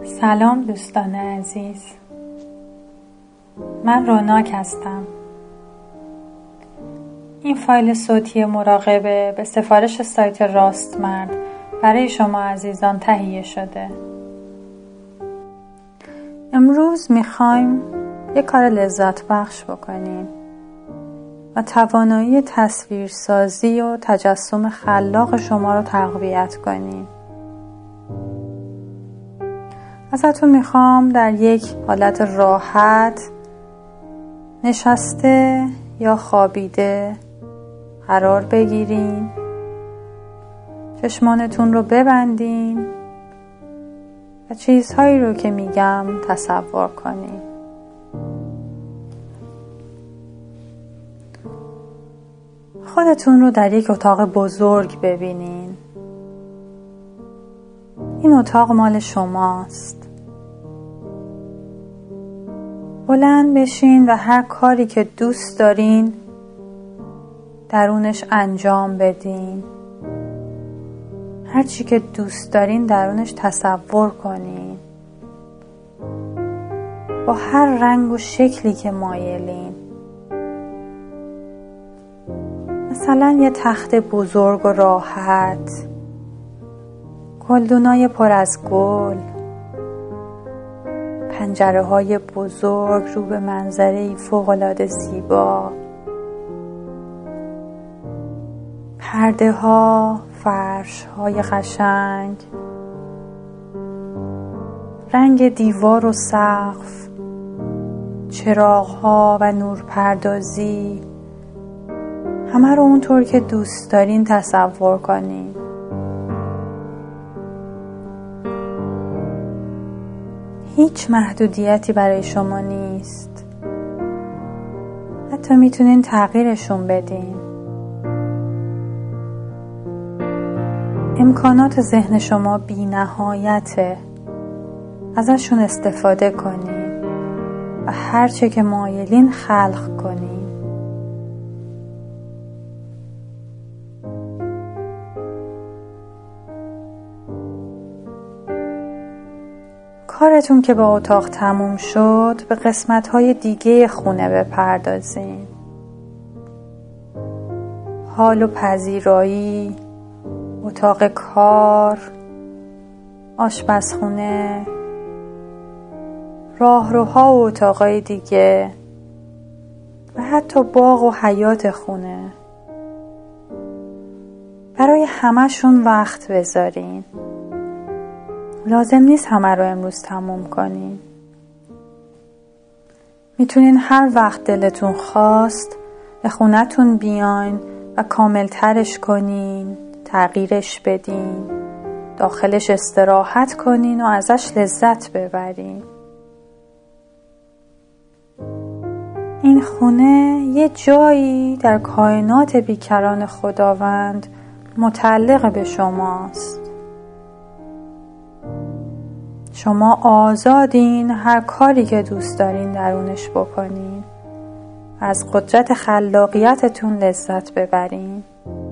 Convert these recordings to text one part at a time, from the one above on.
سلام دوستان عزیز، من روناک هستم. این فایل صوتی مراقبه به سفارش سایت راستمرد برای شما عزیزان تهیه شده. امروز میخوایم یک کار لذت بخش بکنیم و توانایی تصویرسازی و تجسم خلاق شما رو تقویت کنیم. ازتون میخوام در یک حالت راحت نشسته یا خوابیده قرار بگیرین، چشمانتون رو ببندین و چیزهایی رو که میگم تصور کنین. خودتون رو در یک اتاق بزرگ ببینین. این اتاق مال شماست. بلند بشین و هر کاری که دوست دارین درونش انجام بدین. هر چی که دوست دارین درونش تصور کنین. با هر رنگ و شکلی که مایلین. مثلا یه تخت بزرگ و راحت، گلدونای پر از گل، پنجره های بزرگ رو به منظره‌ای فوق‌العاده زیبا، پرده ها، فرش های قشنگ، رنگ دیوار و سقف، چراغ ها و نورپردازی، همه رو اونطور که دوست دارین تصور کنین. هیچ محدودیتی برای شما نیست. حتی میتونین تغییرشون بدین. امکانات ذهن شما بی نهایته. ازشون استفاده کنین و هر چه که مایلین خلق کنین. کارتون که با اتاق تموم شد، به قسمت‌های دیگه خونه بپردازین. حال و پذیرایی، اتاق کار، آشپزخونه، راهروها و اتاقای دیگه و حتی باغ و حیاط خونه. برای همه‌شون وقت بذارین. لازم نیست همه رو امروز تموم کنین. میتونین هر وقت دلتون خواست به خونتون بیاین و کامل ترش کنین، تغییرش بدین، داخلش استراحت کنین و ازش لذت ببرین. این خونه یه جایی در کائنات بیکران خداوند متعلق به شماست. شما آزادین هر کاری که دوست دارین درونش بکنین و از قدرت خلاقیتتون لذت ببرین.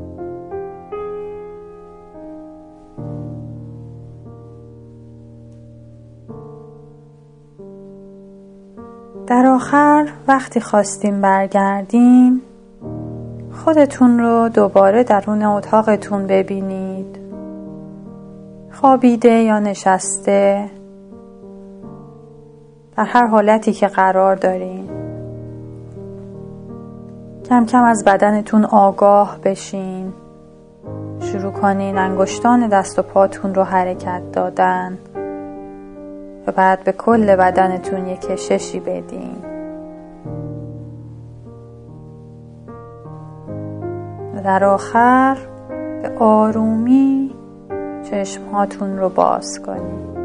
در آخر وقتی خواستین برگردین، خودتون رو دوباره درون اتاقتون ببینید. خوابیده یا نشسته، در هر حالتی که قرار دارین. کم کم از بدنتون آگاه بشین. شروع کنین انگشتان دست و پاتون رو حرکت دادن و بعد به کل بدنتون یک کششی بدین. و در آخر به آرومی چشمهاتون رو باز کنید.